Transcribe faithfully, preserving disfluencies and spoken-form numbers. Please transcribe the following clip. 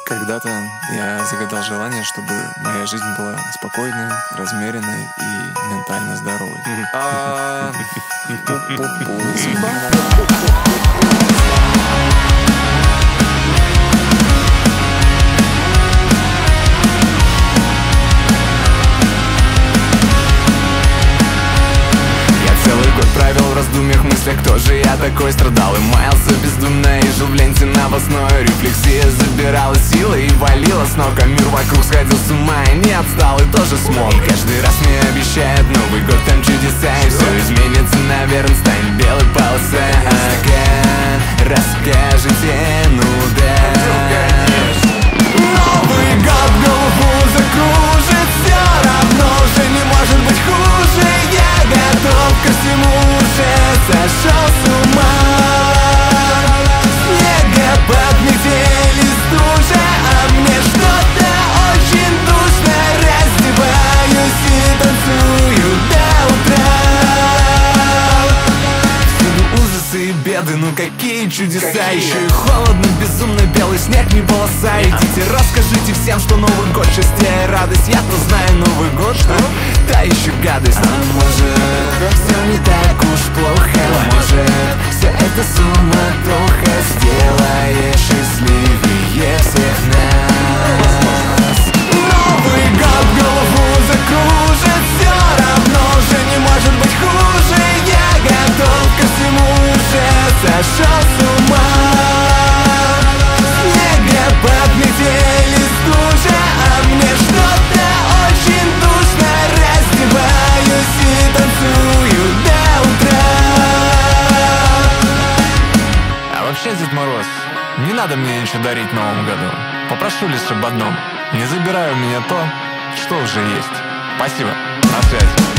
Когда-то я загадал желание, чтобы моя жизнь была спокойной, размеренной и ментально здоровой. А, Целый год провел в раздумьях, мыслях, кто же я такой. Страдал и маялся бездумно, и жил в ленте новостной. Рефлексия забирала силы и валила с ног, а мир вокруг сходил с ума и не отстал, и тоже смог. И каждый раз мне обещает Новый год, там чудеса, и все изменится, наверное, станет белой полосой. Ага, расскажите, ну да. Новый год голову закружит, все равно уже не может быть хуже. Я готов ко всему, уже сошел с ума. Снегопад, метель и стужа, а мне что-то очень душно. Раздеваюсь и танцую до утра. Всюду ужасы и беды, ну какие чудеса. Какие? Еще и холодно, безумно белый снег, не полоса. Идите, расскажите всем, что Новый год счастье и радость. Я-то знаю Новый год, что та еще гадость. А может, все не так уж плохо. Может, все это суматоха сделает счастливее всех нас. Новый год голову закружит, все равно уже не может быть хуже. Я готов ко всему, уже сошел с ума. Снегопад, метель и стужа, а мне что-то очень душно. Раздеваюсь и танцую до утра. А вообще, Дед Мороз, не надо мне ничего дарить в Новом году. Попрошу лишь об одном: не забирай у меня то, что уже есть. Спасибо, на связи.